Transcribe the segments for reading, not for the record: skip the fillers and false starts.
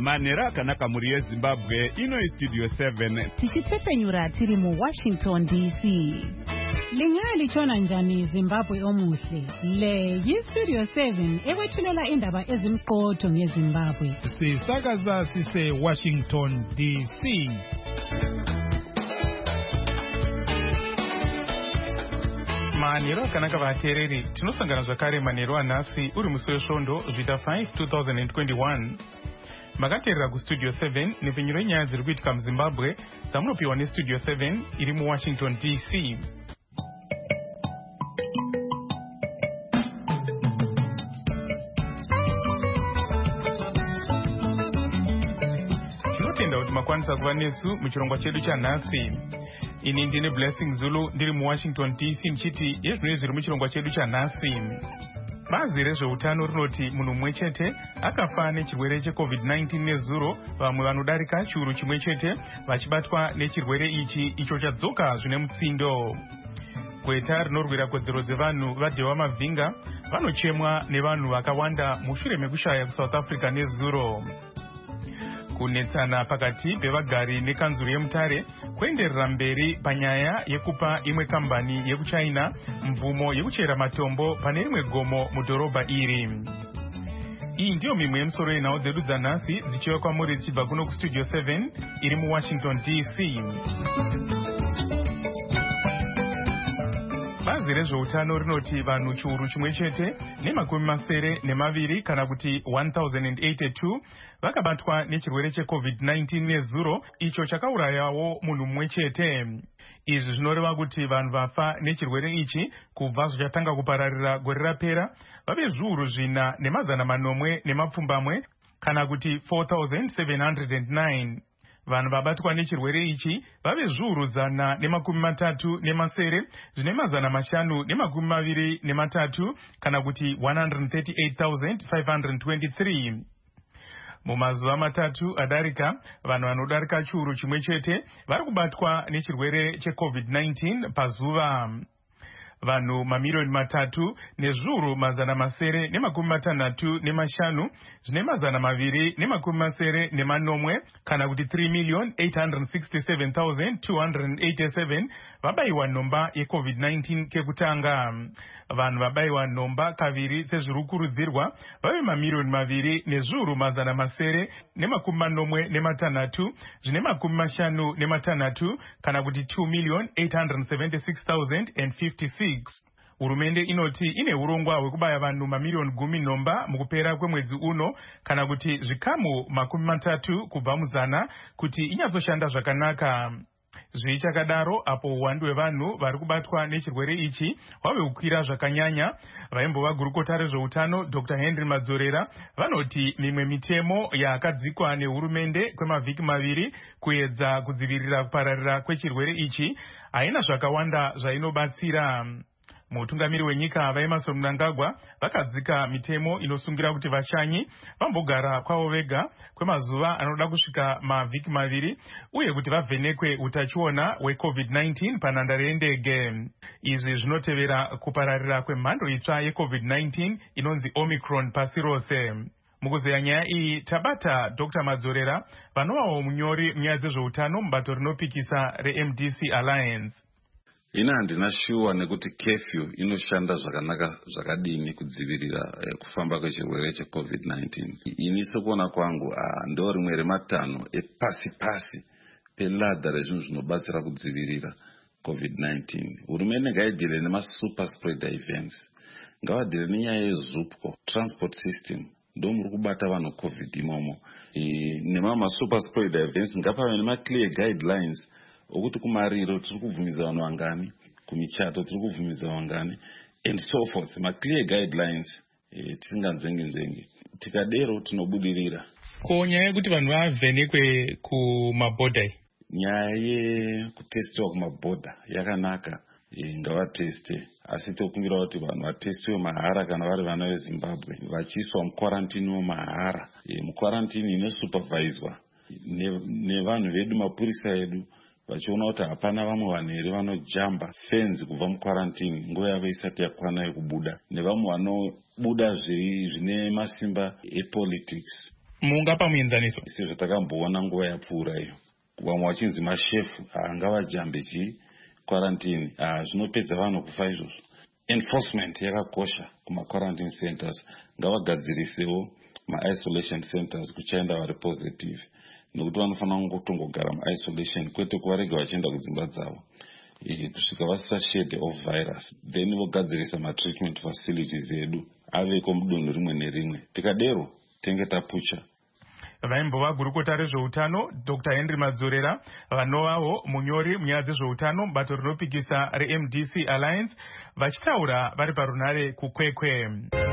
manera akanaka muri yeZimbabwe ino istudio 7 tichitsepenyura tiri mu Washington DC. Lingali chona njani Zimbabwe omuhle. Le yistudio 7 ekwethulela indaba ezimqotho ngeZimbabwe. Sisakaza sise Washington DC. Manero akanaka vateereri, tinosangana zvakare manero anhasi uri musi wesvondo zvita 5 2021. Makateerera kustudio 7 nepfenyuro yenyaya dziri kuitika muZimbabwe dzamunopiwa nestudio 7 iri muWashington DC. Tinotenda kuti makwanisa kuva nesu muchirongwa chedu chanhasi. Ini ndine Blessing Zulu ndiri muWashington DC nichiti yezvinhu zviri muchirongwa chedu chanhasi. Bazi rezveutano rinoti munhu mumwe chete akafa nechirwere cheCovid-19 nezuro, vamwe vanodarika chiuru chimwe chete vachibatwa nechirwere ichi icho chadzoka zvine mutsindo. Gweta rinorwira kodzero dzevanhu vaDhewa Mavhinga vanochemwa nevanhu vakawanda mushure mekushaya kuSouth Africa nezuro. Kunetsana pakati pevagari nekanzuru yeMutare kuenderera mberi panyaya yekupa imwe kambani yekuChina mvumo yekuchera matombo pane rimwe gomo mudhorobha iri. Iyi ndiyo mimwe yemusoro yenhau dzedu dzanhasi dzichiuya kwamuri dzichibva kuno kustudio 7 iri muWashington DC. Bazi rezveutano rinoti vanhu chiuru chimwe chete nemakumi masere nemaviri kana kuti 1082 vakabatwa nechirwere cheCovid-19 nezuro icho chakaurayawo munhu mumwe chete. Izvi zvinoreva kuti vanhu vafa nechirwere ichi kubva zvichatanga kupararira gore rapera vave zviuru zvina nemazana manomwe nemapfumbamwe kana kuti 4709. Vanhu vabatwa nechirwere ichi vave zviuru zana nemakumi matatu nemasere zvine mazana mashanu nemakumi maviri nematatu kana kuti 138,523. Mumazuva matatu adarika, vanhu vanodarika chiuru chimwe chete vari kubatwa nechirwere cheCovid-19 pazuva. Vanhu mamiliyoni matatu nezviuru mazana masere nemakumi matanhatu nemashanu zvine mazana maviri nemakumi masere nemanomwe kana kuti 3,867,287 vabayiwa nhomba yeCovid-19 kekutanga. Vanhu vabayiwa nhomba kaviri sezviri kukurudzirwa vave mamiliyoni maviri nezviuru mazana masere nemakumi manomwe nematanhatu zvine makumi mashanu nematanhatu kana kuti 2,876,056. Hurumende inoti ine urongwa hwekubaya vanhu mamiliyoni 10 nhomba mukupera kwemwedzi uno kana kuti zvikamu 30 kubva muzana kuti inyatsoshanda zvakanaka. Zvichakadaro apo uwandu hwevanhu vari kubatwa nechirwere ichi hwave kukwira zvakanyanya, vaimbova gurukota rezveutano Dr. Henry Madzorera vanoti mimwe mitemo yakadzikwa nehurumende kwemavhiki maviri kuedza kudzivirira kupararira kwechirwere ichi haina zvakawanda zvainobatsira. Mutungamiri wenyika vaEmmerson Mnangagwa vakadzika mitemo inosungira kuti vashanyi vambogara kwavo vega kwemazuva anoda kusvika mavhiki maviri uye kuti vavhenekwe utachiona hweCovid-19 panhandare yendege. Izvi zvinotevera kupararira kwemhando itsva yeCovid-19 inonzi Omicron pasi rose. Mukuzeya nyaya iyi tabata Dr. Madzorera vanovawo munyori munyaya dzezveutano mubato rinopikisa reMDC Alliance. Ina handina shuwa nekuti curfew inoshanda zvakanaka zvakadini kudzivirira kufamba kwechirwere cheCovid-19. Ini sekuona kwangu ndo rimwe rematanho epasi peladha rezvinhu zvinobatsira kudzivirira COVID-19. Hurumende ngaidhire nemasuper spreader events, ngavadhire nenyaya yeZUPCO transport system, ndo muri kubata vanhu COVID imomo. Nemasuper spreader events ngapave nemaclear guidelines okuti kumariro tiri kubvumiza vanhu vangani, kumichato tiri kubvumiza vangani and so forth, clear guidelines tisinganzenge. Tikadero tinobudirira. Ko nyaya yekuti vanhu vavhenekwe kumabhodha, nyaya yekutestiwa kumabhodha yakanaka, ngavateste, asi tokumbira kuti vanhu vatestiwe mahara kana vari vana veZimbabwe vachiiswa mukarantini mahara. Mukarantini inosuperviswa nevanhu vedu, mapurisa edu, vachiona kuti hapana vamwe vanhu here vanojamba fenzi kubva mukarantini nguva yavo isati yakwana yekubuda, nevamwe vanobuda zvine masimba epolitics. Mungapa muenzaniso? Sezvo takamboona nguva yapfuura iyo. Vamwe vachinzi mashefu ngavajambe quarantine. Zvinopedza vanhu kufa izvozvo. Enforcement yakakosha kuma-quarantine centers. Ngavagadzirisewo ma-isolation centers kuchaenda vari positive. Nokuti vanofanira kutongogara ma-isolation kwete kuvarega vachienda kudzimba dzavo. Kusvika vasisa shade of virus. Then vogadzirisa ma-treatment facilities edu aveko mudunhu rimwe nerimwe. Tikadero tenge tapucha. Vaimbova gurukota rezveutano Dr. Henry Madzorera, vanovawo munyori munyaya dzezveutano bato rinopikisa reMDC Alliance, vachitaura vari parunare kukwekwe.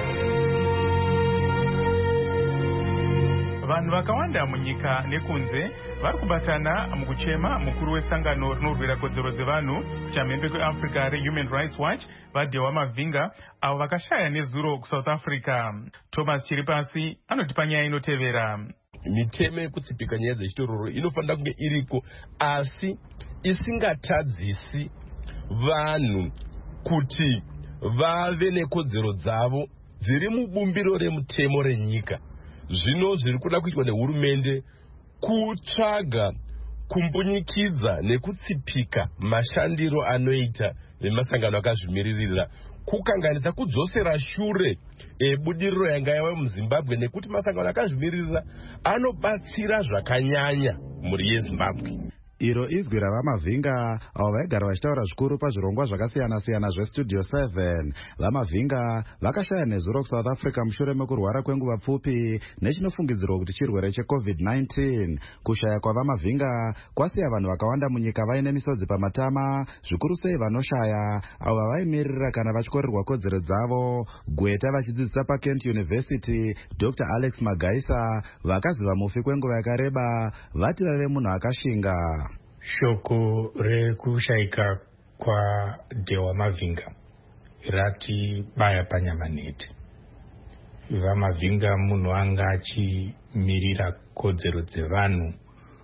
Vanhu vakawanda munyika nekunze vari kubatana mukuchema mukuru wesangano rinorwira kodzero dzevanhu chamhembe kweAfrica reHuman Rights Watch vaDhewa Mavhinga, avo vakashaya nezuro kuSouth Africa. Thomas Chiripasi anotipa nyaya inotevera. Mitemo yekutsipika nyaya dzechitororo inofanira kunge iriko, asi isingatadzisi vanhu kuti vave nekodzero dzavo dziri mubumbiro remutemo renyika. Zvino zviri kuda kuitwa nehurumende kutsvaga kumbunyikidza nekutsipika mashandiro anoita vemasangano akazvimiririra, kukanganisa kudzosera shure budiriro yanga yava muZimbabwe, nekuti masangano akazvimiririra anobatsira zvakanyanya mhuri yeZimbabwe. Iro izwi raVamavhinga avo vaigara vachitaura zvikuru pazvirongwa zvakasiyana-siyana zveStudio 7. Vamavhinga vakashaya nezuro kuSouth Africa mushure mekurwara kwenguva pfupi nechinofungidzirwa kuti chirwere cheCovid-19. Kushaya kwaVamavhinga kwasiya vanhu vakawanda munyika vaine misodzi pamatama, zvikuru sei vanoshaya avo vavaimirira kana vachikorerwa kodzero dzavo. Gweta vachidzidzisa paKent University, Dr. Alex Magaisa, vakaziva mufi kwenguva yakareba, vati vave munhu akashinga. Shoko rekushayika kwa Dhewa Mavhinga rati baya panyama neti. Vamavhinga munhu anga achimirira kodzero dzevanhu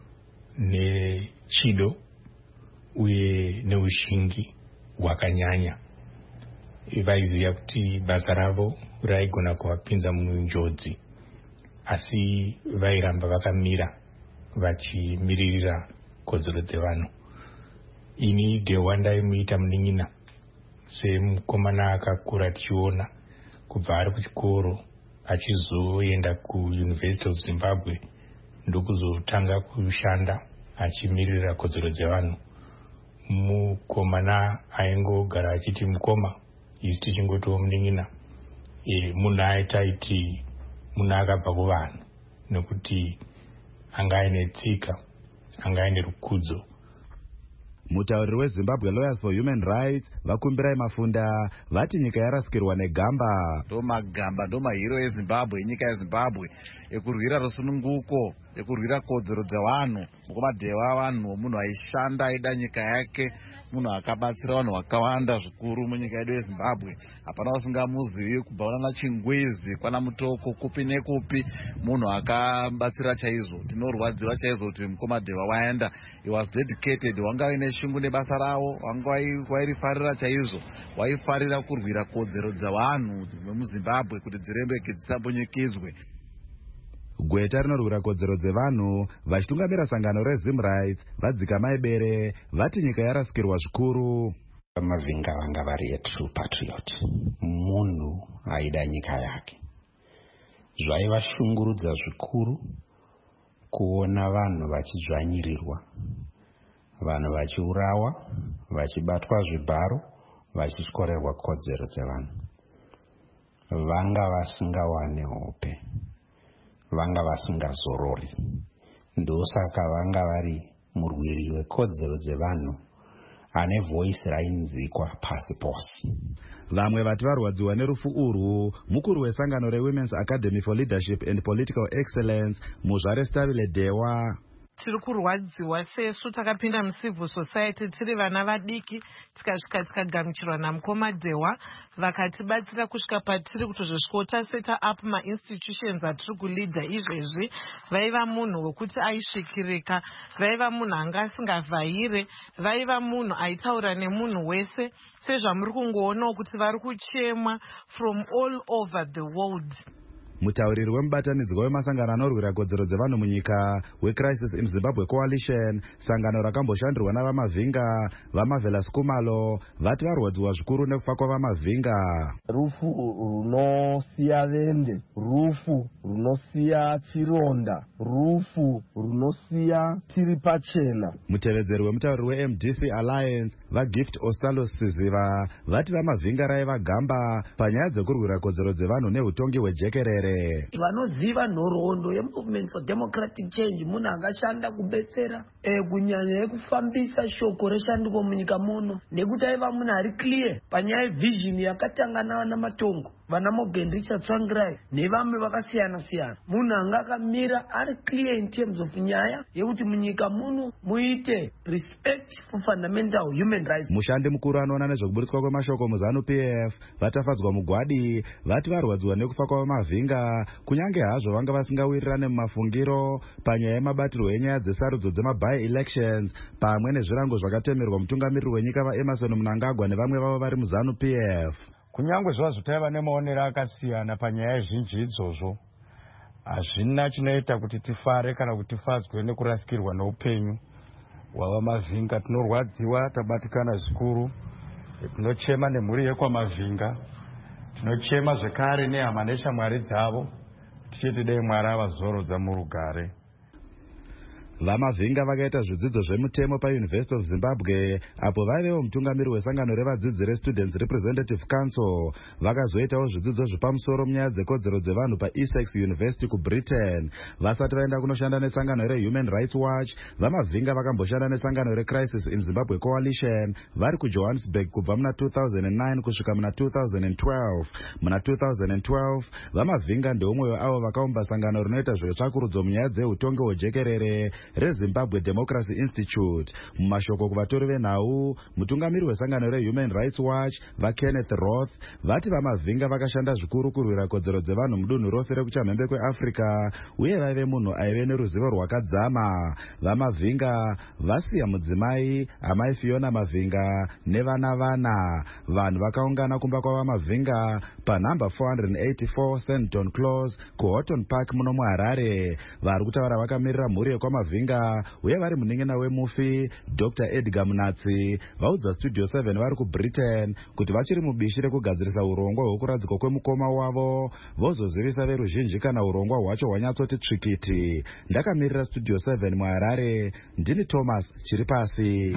nechido uye neushingi hwakanyanya. Vaiziva kuti basa ravo raigona kuvapinza munjodzi, asi vairamba vakamira vachimiririra kodzero dzevanhu. Ini Dhewa ndaimuita munin'ina semukomana akakura tichiona kubva ari kuchikoro achizoenda kuUniversity of Zimbabwe ndokuzotanga kushanda achimirira kodzero dzevanhu. Mukomana aingogara achiti mukoma, isu tichingotiwo munin'ina. Munhu aitaiti munhu akabva kuvanhu, nekuti anga aine tsika, anga aine rukudzo. Mutauriri weZimbabwe Lawyers for Human Rights vakumbirai Mafunda vati nyika yarasikirwa negamba. Magamba mahiro eZimbabwe, nyika yeZimbabwe ekurwira rusununguko, ekurwira kodzero dzevanhu. Mukoma Dhewa vanhu munhu aishanda aida nyika yake, munhu akabatsira vanhu vakawanda zvikuru munyika yedu yeZimbabwe. Hapana usingamuzivi kubva kuna Chingwizi kwana Mutoko kupi nekupi, munhu akabatsira chaizvo. Tinorwadziwa chaizvo kuti mukoma Dhewa waenda. He was dedicated, wanga aine shungu nebasa ravo, wanga wairifarira chaizvo, waifarira kurwira kodzero dzevanhu vemuZimbabwe kuti dzirembeke dzisambonyikidzwe. Gweta rinorwira kodzero dzevanhu vachitungamira sangano reZim Rights vadzika maibere vati nyika yarasikirwa zvikuru. Mavhinga vanga vari true patriot, munhu aida nyika yake. Zvaivashungurudza zvikuru kuona vanhu vachidzvanyirirwa, vanhu vachiurawa, vachibatwa zvibharo, vachityorerwa kodzero dzevanhu. Vanga vasingawane hope, vanga vasingazorori. Ndosaka vanga vari murwiri wekodzero dzevanhu ane voice rainzikwa pasi pose. Vamwe vati varwadziwa nerufu urwu mukuru wesangano reWomen's Academy for Leadership and Political Excellence Muzvare Stavile Dhewa. Tiri kurwadziwa sesu takapinda mucivil society tiri vana vadiki, tikasvika tikagamuchirwa namukoma Dhewa, vakatibatsira kusvika patiri kutozosvika taseta up ma-institutions atiri kulidha izvezvi. Vaiva munhu wekuti aisvikirika, vaiva munhu anga asingavhayire, vaiva munhu aitaura nemunhu wese, sezvamuri kungoonawo kuti vari kuchemwa from all over the world. Mutauriri wemubatanidzwa wemasangano anorwira kodzero dzevanhu munyika weCrisis in Zimbabwe Coalition, sangano rakamboshandirwa navamavhinga vaMarvelous Kumalo, vati varwadziwa zvikuru nekufa kwavamavhinga. Rufu runosiya vende, rufu runosiya chironda, rufu runosiya tiri pachena. Mutevedzeri wemutauriri weMDC Alliance vaGift Ostalos Siziva vati vamavhinga raiva gamba panyaya dzekurwira kodzero dzevanhu neutongi hwejekerere. Vanoziva nhoroondo yeMovement for Democratic Change munhu angashanda kubetsera kunyanya yekufambisa shoko reshandiko munyika muno, nekuti aiva munhu ari clear panyaya yevision yakatangana namatongo vana Morgan Richard Tsvangirai nevamwe vakasiyana siyana. Munhu anga akamira ari clear in terms of nyaya yekuti munyika muno muite respect for fundamental human rights. Mushandi mukuru anoona nezvekuburitswa kwemashoko muZanu-PF vatafadzwa mugwadi vati varwadziwa nekufa kwavamavhinga kunyange hazvo vanga vasingawirirane mumafungiro panyaya yemabatirwo enyaya dzesarudzo dzemaby elections pamwe nezvirango zvakatemerwa mutungamiriri wenyika vaEmerson Mnangagwa nevamwe vavo vari muZanu-PF. Kunyange zvazvo taiva nemaonero akasiyana panyaya zhinji idzozvo, hazvina chinoita kuti tifare kana kuti tifadzwe nekurasikirwa neupenyu hwavamavhinga. Tinorwadziwa, tabatikana zvikuru, tinochema nemhuri yekwamavhinga, tinochema zvekare nehama neshamwari dzavo, tichiti dei Mwari avazorodza murugare. Vamavhinga vakaita zvidzidzo zvemutemo paUniversity of Zimbabwe apo vaivewo mutungamiri wesangano revadzidzi reStudents Representative Council. Vakazoitawo zvidzidzo zvepamusoro munyaya dzekodzero dzevanhu paEssex University kuBritain. Vasati vaenda kunoshanda nesangano reHuman Rights Watch, vamavhinga vakamboshanda nesangano reCrisis in Zimbabwe Coalition vari kuJohannesburg kubva muna 2009 kusvika muna 2012. Muna 2012 vamavhinga ndeumwe weavo vakaumba sangano rinoita zvetsvakurudzo munyaya dzeutongi hwejekerere reZimbabwe Democracy Institute. Mumashoko kuvatori venhau, mutungamiri wesangano reHuman Rights Watch vaKenneth Roth vati vamavhinga vakashanda zvikuru kurwira kodzero dzevanhu mudunhu rose rekuchamhembe kweAfrica uye vaive munhu aive neruzivo rwakadzama. Vamavhinga vasiya mudzimai amai Fiona Mavhinga nevana. Vanhu vakaungana kumba kwavamavhinga panhamba 484 St John Close kuHoughton Park muno muHarare. Vari kutaura vakamirira mhuri yekwamavhinga uye vari munin'ina wemufi Dr. Edgar Munatsi vaudza Studio 7 vari kuBritain kuti vachiri mubishi rekugadzirisa urongwa hwekuradzikwa kwemukoma wavo vozozivisa veruzhinji kana urongwa hwacho hwanyatsoti tsvikiti. Ndakamirira Studio 7 muHarare, ndini Thomas Chiripasi.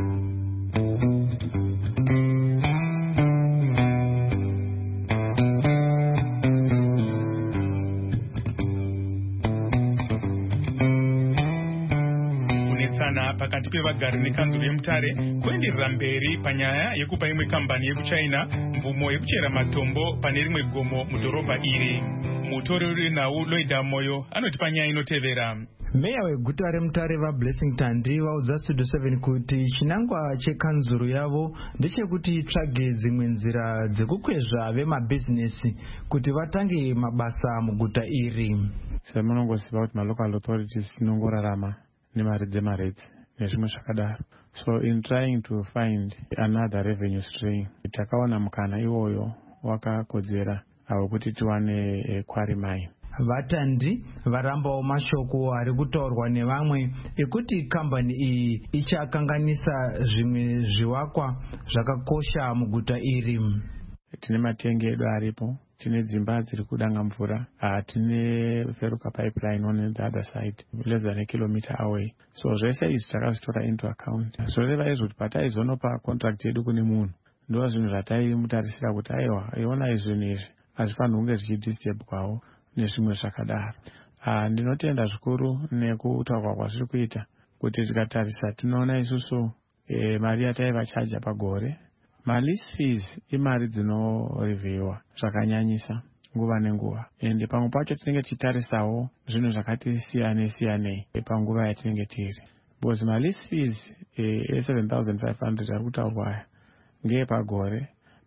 Pakati pevagari nekanzuro yeMutare kuenderera mberi panyaya yekupa imwe kambani yekuChina mvumo yekuchera matombo pane rimwe gomo mudhorobha iri. Mutoreri wenhau Loida Moyo anoti panyaya inotevera. Meya weguta reMutare vaBlessing Tandi vaudza Studio 7 kuti chinangwa chekanzuro yavo ndechekuti itsvage dzimwe nzira dzekukwezva vemabhizinesi kuti vatange mabasa muguta iri. Semunongosiva kuti malocal authorities tinongorarama nemari dzemaredzi nezvimwe zvakadaro. So in trying to find another revenue stream, takaona mukana iwoyo wakakodzera kuti tiwane quarry mine. Vatandi varambawo mashoko ari kutaurwa nevamwe ekuti kambani iyi ichakanganisa zvimwe zvivakwa zvakakosha muguta iri. Tine matenge edu aripo, tine dzimba dziri kudanga mvura, tine Feruka pipeline on the other side, less than a kilometer away. So zvese izvi takazvitora into account. Zvoreva izvo kuti pataizonopa contract yedu kune munhu, ndo zvinhu zvataimutarisira kuti aiwa, iona izvinhu izvi hazvifanirwi kunge zvichidisturbawo nezvimwe zvakadaro. Ndinotenda zvikuru nekutaurwa kwazviri kuita kuti tikatarisa tinoona isusu mari yataivachaja pagore. Lease fees imari dzinorevhiwa zvakanyanyisa nguva nenguva, ende pamwe pacho tinenge tichitarisawo zvinhu zvakati siyanei panguva yatinenge tiri. Because lease fees 7,500 ari kutaurwa aya ngeye pagore,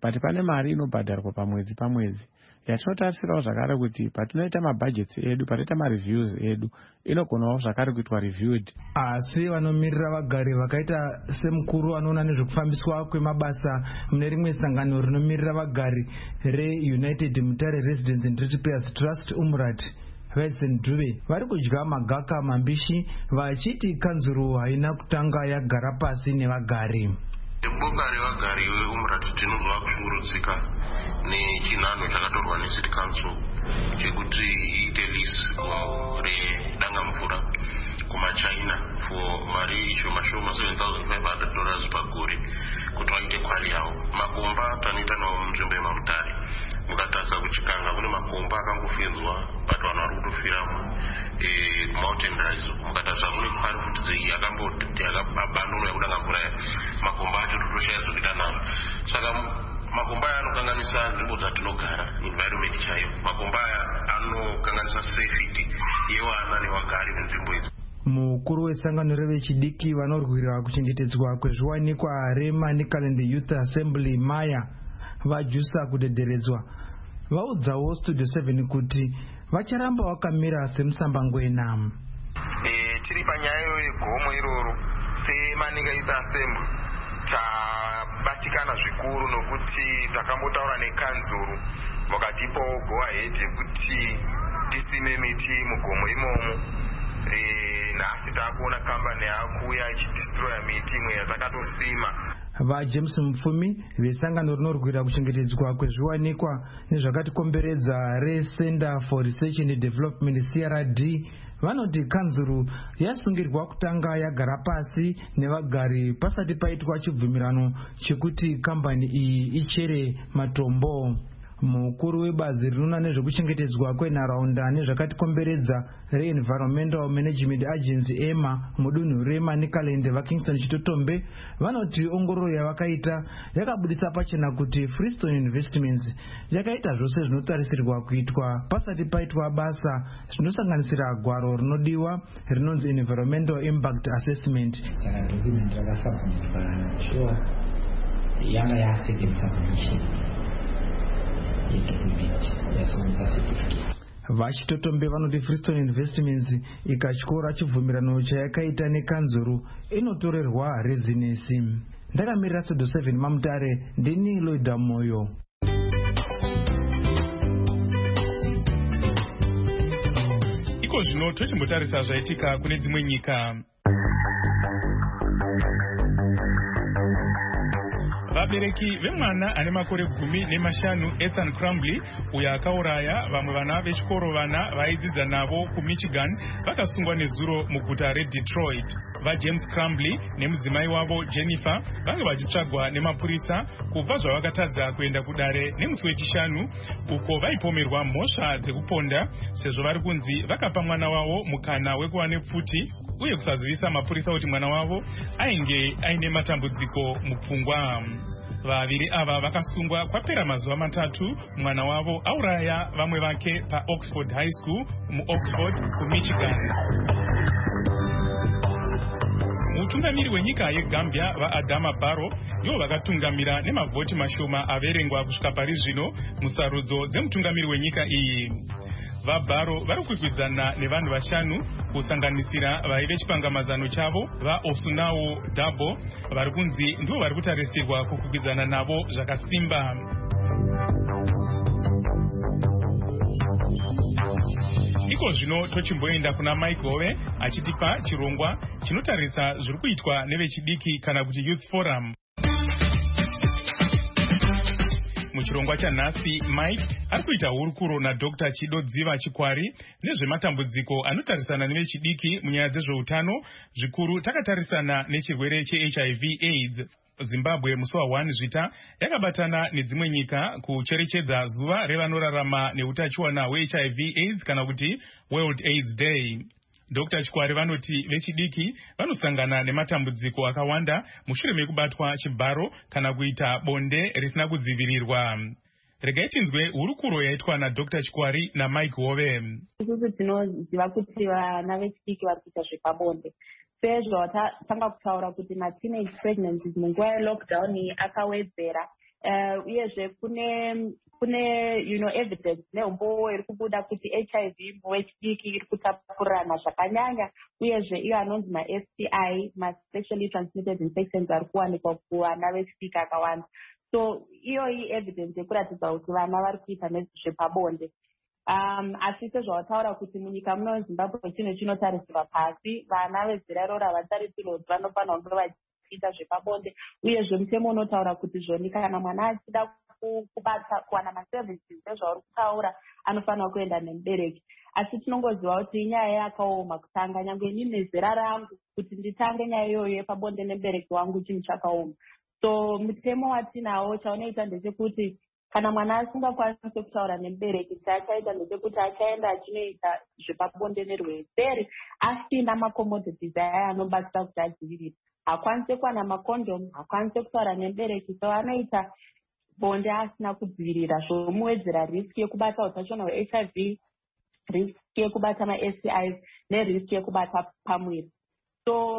but pane mari inobhadharwa pamwedzi yatinotarisirawo zvakare kuti patinoita mabudgets edu, patinoita mareviews edu, inogonawo zvakare kuitwa reviewed. Asi vanomirira vagari vakaita semukuru anoona nezvekufambiswa kwemabasa mune rimwe sangano rinomirira vagari reUnited Mutare Residents and Ratepayers Trust Umrat, Vincent Dube, vari kudya magaka mambishi vachiti kanzuru haina kutanga yagara pasi nevagari. Boka revagari veUmrat tinozwa kushungurudzika nechinhano chakatorwa neCity Council chekuti iite lease redangamvura kumaChina for mari ishoma $7,500 pagore kuti vaite kwari yavo. Makomba tanoita nawo munzvimbo yeMamutare, mukatarisa kuchikanga kune makomba akangofinzwa but vanhu vari kutofiramo mountain rise. Mukatarisa kune kwari kuti yakabandonwa yekudangamvura makomba acho totoshaya zvokuita nawo. Saka makomba aya anokanganisa nzvimbo dzatinogara, environment chaiyo. Makomba aya anokanganisa safety yevana nevagari venzvimbo idzi. Mukuru wesangano revechidiki vanorwira kuchengetedzwa kwezviwanikwa reManicaland Youth Assembly Maya vajusa kudederedzwa vaudzawo Studio 7 kuti vacharamba vakamira semusambangwena. Tiri panyaya yegomo iroro seManika Youth Assembly tabatikana zvikuru nokuti takambotaura nekanzuru vakatipawo go ahead yekuti tisime miti mugomo imomo. Nhasi takuona kambani yakuuya ichidestroya miti imwe yatakatosima. VaJames Mupfumi vesangano rinorwira kuchengetedzwa kwezviwanikwa nezvakatikomberedza reCenter for Research and Development CRD vanoti kanzuru yasungirwa kutanga yagara pasi nevagari pasati paitwa chibvumirano chekuti kambani iyi ichere matombo. Mukuru webazi rinoona nezvekuchengetedzwa kwenharaunda nezvakatikomberedza reEnvironmental Management Agency EMA mudunhu reManicaland vaKingston Chitotombe vanoti ongororo yavakaita yakabudisa pachena kuti Freestone Investments yakaita zvose zvinotarisirwa kuitwa pasati paitwa basa zvinosanganisira gwaro rinodiwa rinonzi Environmental Impact Assessment. Saka document rakasabhumirwa sure yanga yastated submission. Vachitotombe vanoti Freestone Investments ikatyora chibvumirano chayakaita nekanzuru inotorerwa rezinesi. Ndakamirira Studio 7 Mamutare, ndini Loida Moyo. Iko zvino tochimbotarisa zvaitika kune dzimwe nyika. Vabereki vemwana ane makore 15 Ethan Crumbley uyo akauraya vamwe vana vechikoro vana vaidzidza navo kuMichigan vakasungwa nezuro muguta reDetroit. VaJames Crumbley nemudzimai wavo Jennifer vange vachitsvagwa nemapurisa kubva zvavakatadza kuenda kudare nemusi wechishanu uko vaipomerwa mhosva dzekuponda sezvo vari kunzi vakapa mwana wavo mukana wekuva nepfuti uye kusazivisa mapurisa kuti mwana wavo ainge aine matambudziko mupfungwa. Vaviri ava vakasungwa kwapera mazuva 3 mwana wavo auraya vamwe vake paOxford High School muOxford kuMichigan. Mutungamiri wenyika yeGambia vaAdama Barrow ivo vakatungamira nemavhoti mashoma averengwa kusvika pari zvino musarudzo dzemutungamiri wenyika iyi. VaBarrow vari kukwikwidzana nevanhu 5 kusanganisira vaive chipangamazano chavo vaOsunawo Dabo vari kunzi ndivo vari kutarisirwa kukwikwidzana navo zvakasimba. Iko zvino tochimboenda kuna Mike Hove achitipa chirongwa chinotarisa zviri kuitwa nevechidiki kana kuti Youth Forum. Muchirongwa chanhasi Mike ari kuita hurukuro naDr. Chido Dziva Chikwari nezvematambudziko anotarisana nevechidiki munyaya dzezveutano, zvikuru takatarisana nechirwere cheHIV AIDS. Zimbabwe musi wa1 Zvita yakabatana nedzimwe nyika kucherechedza zuva revanorarama neutachiwana hweHIV AIDS kana kuti World AIDS Day. Dr. Chikwari vanoti vechidiki vanosangana nematambudziko akawanda mushure mekubatwa chibharo kana kuita bonde risina kudzivirirwa. Regai tinzwe hurukuro yaitwa naDr. Chikwari naMike Hove. Isusu tinoziva kuti vana vechidiki vari kuita zvepabonde. Sezvo tanga kutaura kuti mateenage pregnancies munguva yelockdown akawedzera uyezve kune evidence neumbo iri kubuda kuti HIV wechidiki iri kutapurirana zvakanyanya, uyezve iyo anonzi ma-STI, ma-sexually transmitted infections, ari kuwanikwa kuvana vechidiki akawanda. So iyoyi evidence yekuratidza kuti vana vari kuita nezvepabonde. Asi sezvautaura kuti munyika muno Zimbabwe chino chinotarisirwa pasi, vana vezera iroro havatarisirwa kuti vanofanira kunge vachiita zvepabonde, uyezve mutemo unotaura kuti zvoni kana mwana achida kuwana maservices ezvauri kutaura anofanira kuenda nemubereki. Asi tinongoziva kuti inyaya yakaoma kutanga, nyange inini nezera rangu kuti nditange nyaya iyoyo yepabonde nemubereki wangu chinhu chakaoma. So mutemo watinawo chaunoita ndechekuti kana mwana asingakwanisi kutaura nemubereki, chaachaita ndechekuti achaenda achinoita zvepabonde nerweseri asina macommodities aya anobatsira kuti adzivirire. Hakwanisi kuwana makondomu, hakwanisi kutaura nemubereki, so anoita bonde asina kudzivirira, zvomuwedzera riski yekubata utachiona hwe-HIV, riski yekubata ma-STIs neriski yekubata pamwiri. So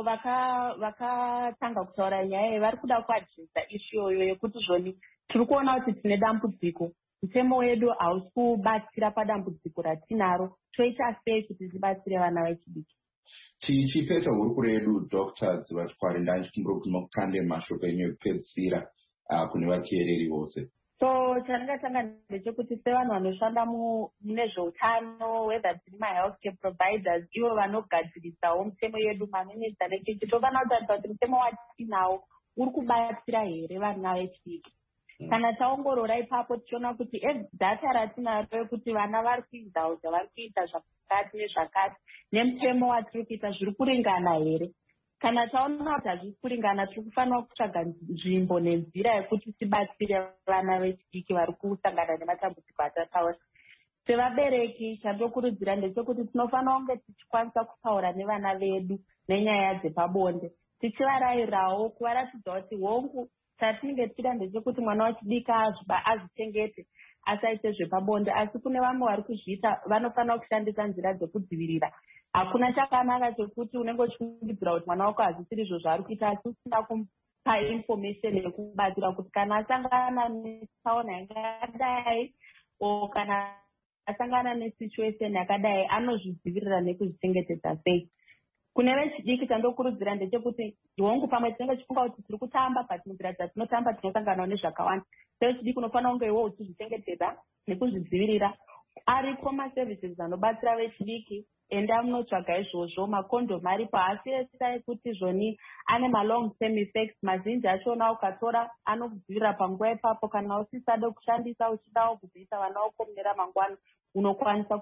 vakatanga kutaura nyaya iyi vari kuda kuadresa ishu iyoyo yekuti zvoni tiri kuona kuti tine dambudziko, mutemo wedu hausi kubatsira padambudziko ratinaro, toita sei kuti tibatsire vana vechidiki? Tichipedza hurukuro yedu Dr. Dzivachikwari, ndachikumbira kuti mukande mashoko enyu ekupedzisira kune vateereri vose. So chandingatanga ndechekuti sevanhu vanoshanda mune zveutano, whether tiri ma-healthcare providers, ivo vanogadzirisawo mutemo yedu, maminista nechichi, tofanira kutarisa kuti mutemo watinawo uri kubatsira here vana vechidiki. Kana taongorora ipapo tichiona kuti data ratinaro rekuti vana vari kuindauza, vari kuita zvakati nezvakati, nemutemo watiri kuita zviri kuringana here. Kana taona kuti hazvisi kuringana, tiri kufanira kutsvaga nzvimbo nenzira yekuti tibatsire vana vechidiki vari kusangana nematambudziko atataura. Sevabereki, chandokurudzira ndechekuti tinofanira kunge tichikwanisa kutaura nevana vedu nenyaya dzepabonde, tichivarayirawo kuvaratidza kuti hongu chatinenge tichida ndechekuti mwana wechidiki azvichengete, asaite zvepabonde, asi kune vamwe vari kuzviita, vanofanira kushandisa nzira dzekudzivirira. Hakuna chakanaka chekuti unenge uchifungidzira kuti mwana wako hazvisiri izvo zvaari kuita, asi usina kumupa information yekubatsira kuti kana asangana netsaona yakadai o kana asangana nesituation yakadai anozvidzivirira nekuzvichengetedza sei. Kune vechidiki chandokurudzira ndechekuti hongu pamwe tinenge tichifunga kuti tiri kutamba, but munzira dzatinotamba tinosanganawo nezvakawanda. Sevechidiki unofanira kunge iwo uchizvichengetedza nekuzvidzivirira. Ariko maservices anobatsira vechidiki, enda munotsvaga izvozvo, makondomu aripo, asi esita ekuti zvoni ane ma-long term effects, mazhinji achona ukatora anokudzivirira panguva ipapo, kana usisade kushandisa uchidawo kubvisa vana vako mune ramangwana, unokwanisa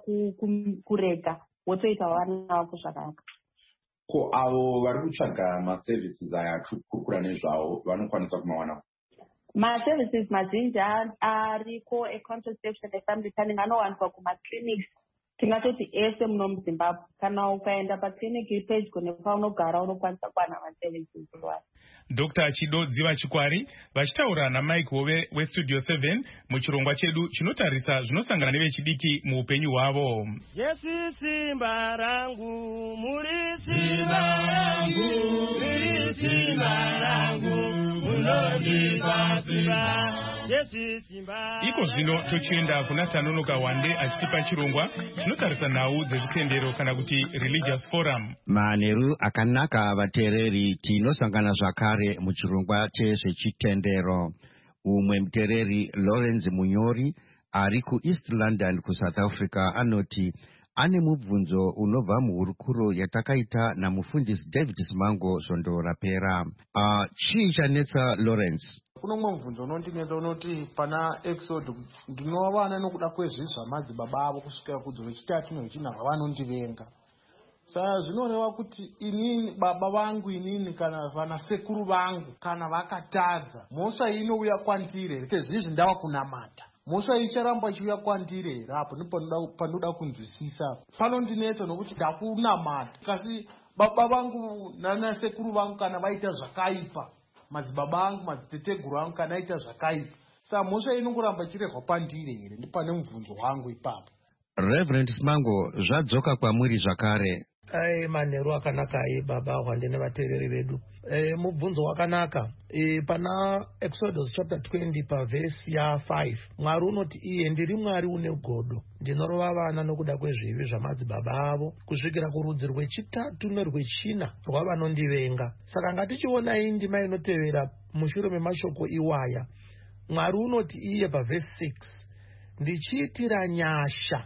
kurega wotoita vana vako zvakanaka. Ko avo vari kutsvaga maservices aya atikurukura nezvavo vanokwanisa kumawana? Ma-services mazhinji ariko e-contraception e-family planning anowanikwa kuma-clinics, tingatoti ese muno muZimbabwe. Kana ukaenda paclinic pedyo nepaunogara unokwanisa kuwana ma-services iwayo. Dr. Chido Dzivachikwari vachitaura naMike Hove weStudio 7 muchirongwa chedu chinotarisa zvinosangana nevechidiki muupenyu hwavo. Jesu simba rangu, muri simba rangu, muri simba rangu, munondipa simba. Iko zvino tochienda kuna Tanonoka Wande achitipa chirongwa chinotarisa nhau dzezvitendero kana kuti religious forum. Manheru akanaka vateereri, tinosangana zvakare muchirongwa chezvechitendero. Umwe muteereri Lawrence Munyori ari kuEast London kuSouth Africa anoti ane mubvunzo unobva muhurukuro yatakaita namufundisi David Simango svondo rapera. Chii chanetsa Lawrence? Kuno mumwe mubvunzo unondinetsa unoti pana Exodus ndinova vana nokuda kwezvinhu zvamadzibaba avo kusvikira kudzo vechitatu nevechinharwa vanondivenga. Saka zvinoreva kuti inini baba vangu inini kana vanasekuru vangu kana vakatadza mhosva iyi inouya kwandiri here sezvizvi ndava kunamata. Mhosva iyi icharamba ichiuya kwandiri here? Apo ndipo panoda kunzwisisa. Panondinetsa nokuti ndakunamata. Kasi baba vangu nanasekuru vangu kana vaita zvakaipa, madzibaba angu madziteteguru angu kana aita zvakaipa, saka mhosva inongoramba ichirehwa pandiri here? Ndipane mubvunzo wangu ipapo. Reverend Simango, zvadzoka kwamuri zvakare. Manheru akanaka baba Wande nevateereri vedu. mubvunzo wakanaka. Pana Exodus chapter 20 pavhesi ya5 Mwari unoti iye ndiri Mwari une godo, ndinorova vana nokuda kwezvivi zvamadzibaba avo kusvikira kurudzi rwechitatu nerwechina rwavanondivenga. Saka ngatichiona iyi ndima inotevera mushure memashoko iwaya. Mwari unoti iye pavhesi 6 ndichiitira nyasha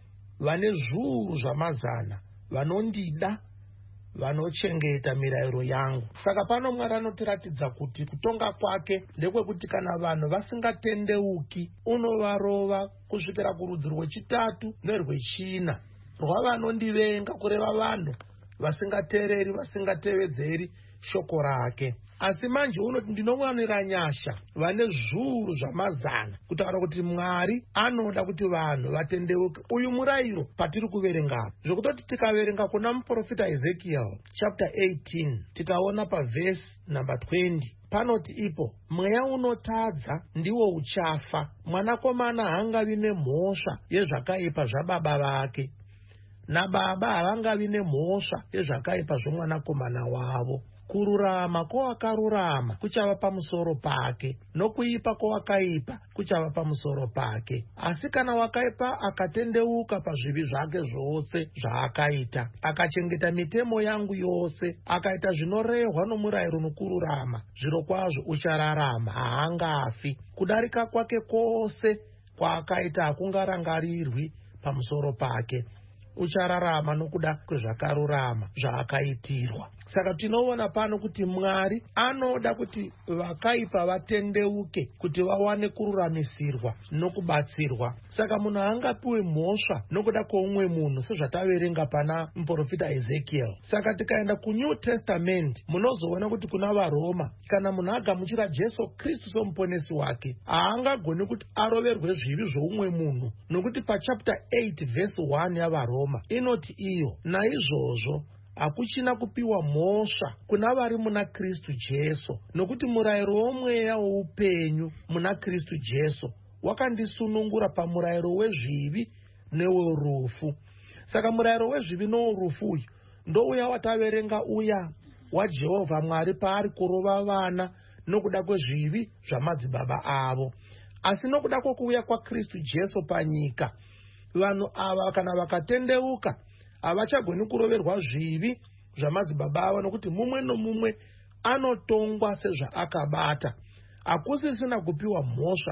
vane zviuru zvamazana vanondida vanochengeta mirayiro yangu. Saka pano Mwari anotiratidza kuti kutonga kwake ndekwekuti kana vanhu vasingatendeuki unovarova kusvikira kurudzi rwechitatu nerwechina rwavanondivenga, kureva vanhu vasingateereri vasingatevedzeri shoko rake. Asi manje unoti ndinowanira nyasha vane zviuru zvamazana, kutaura kuti Mwari anoda kuti vanhu vatendeuke. Uyu murayiro patiri kuverenga zvokutoti tikaverenga kuna muprofita Ezekiel chapter 18 tikaona pavhesi number 20 panoti ipo mweya unotadza ndiwo uchafa, mwanakomana haangavi nemhosva yezvakaipa zvababa vake, nababa havangavi nemhosva yezvakaipa zvomwanakomana wavo. Kururama kwowakarurama kuchava pamusoro pake, nokuipa kwowakaipa kuchava pamusoro pake. Asi kana wakaipa akatendeuka pazvivi zvake zvose zvaakaita, akachengeta mitemo yangu yose, akaita zvinorehwa nomurayiro nokururama, zvirokwazvo uchararama, haangafi. Kudarika kwake kwose kwaakaita hakungarangarirwi pamusoro pake, uchararama nokuda kwezvakarurama zvaakaitirwa. Saka tinoona pano kuti Mwari anoda kuti vakaipa vatendeuke, kuti vawane kururamisirwa nokubatsirwa. Saka munhu haangapiwe mhosva nokuda kwoumwe munhu sezvataverenga pana muprofita Ezekiel. Saka tikaenda kuNew Testament munozoona kuti kuna vaRoma kana munhu agamuchira Jesu Kristu somuponesi wake haangagoni kuti aroverwe zvivi zvoumwe munhu, nokuti pachapter 8 verse 1 yavaRoma inoti iyo, naizvozvo hakuchina kupiwa mhosva kuna vari muna Kristu Jesu, nokuti murayiro womweya woupenyu muna Kristu Jesu wakandisunungura pamurayiro wezvivi newerufu. Saka murayiro wezvivi newerufu uyu ndouya wataverenga uya waJehovha Mwari paari kurova vana nokuda kwezvivi zvamadzibaba avo. Asi nokuda kwokuuya kwaKristu Jesu panyika, vanhu ava kana vakatendeuka havachagoni kuroverwa zvivi zvamadzibaba avo, nokuti mumwe nomumwe anotongwa sezvaakabata. Hakusisina kupiwa mhosva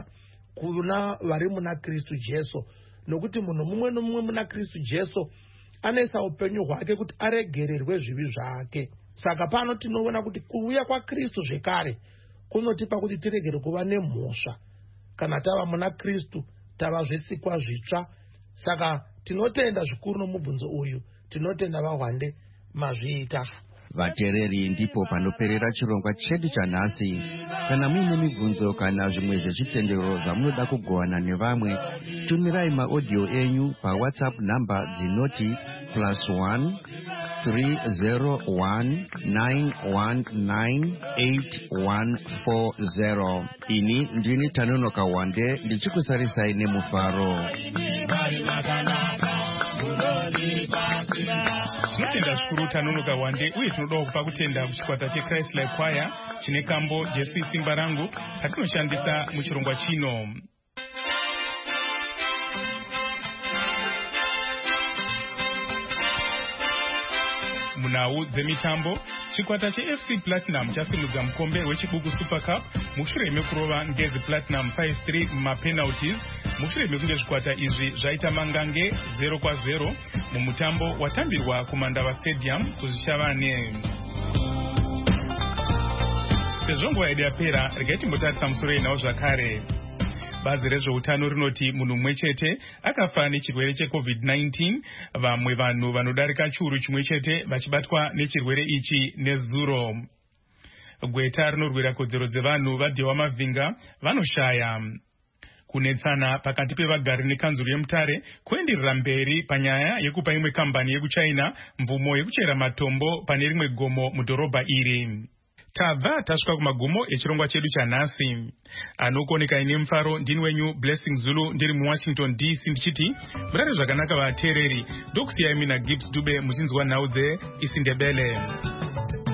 kuna vari muna Kristu Jesu, nokuti munhu mumwe nomumwe muna Kristu Jesu anoisa upenyu hwake kuti aregererwe zvivi zvake. Saka pano tinoona kuti kuuya kwaKristu zvekare kunotipa kuti tiregere kuva nemhosva. Kana tava muna Kristu tava zvisikwa zvitsva. Saka tinotenda zvikuru nomubvunzo uyu, tinotenda vahwande mazviita. Vateereri, ndipo panoperera chirongwa chedu chanhasi. Kana muine mibvunzo kana zvimwe zvezvitendero zvamunoda kugovana nevamwe, tumirai maaudio enyu paWhatsApp namba dzinoti +1 301 919 8140. Ini ndini Tanonoka Wande ndichikusarisai nemufaro. Tinotenda zvikuru Tanonoka Wande, uye tinoda kupa kutenda kuchikwata cheChrist Life Choir chine kambo Jesu isimba rangu katinoshandisa muchirongwa chino. Munhau dzemitambo, chikwata cheFC Platinum chasimudza mukombe wechibuku Super Cup mushure mekurova Ngezi Platinum 5-3 mumapenalties, mushure mekunge zvikwata izvi zvaita mangange 0-0 mumutambo watambirwa kuMandava Stadium kuzvishavane. Sezvo nguva yedu yapera, regai timbotarisa musoro yenhau zvakare. Bazi rezveutano rinoti munhu mumwe chete akafa nechirwere cheCovid-19, vamwe vanhu vanodarika chiuru chimwe chete vachibatwa nechirwere ichi nezuro. Gweta rinorwira kodzero dzevanhu vaDhewa Mavhinga vanoshaya. Kunetsana pakati pevagari nekanzuru yeMutare kuenderera mberi panyaya yekupa imwe kambani yekuChina mvumo yekuchera matombo pane rimwe gomo mudhorobha iri. Tabva tasvika kumagumo echirongwa chedu chanhasi. Anokuoneka ine mufaro ndini wenyu Blessing Zulu ndiri muWashington DC ndichiti murare zvakanaka vateereri, ndokusiyai mina Gibbs Dube muchinzwa nhau dzeIsindebele.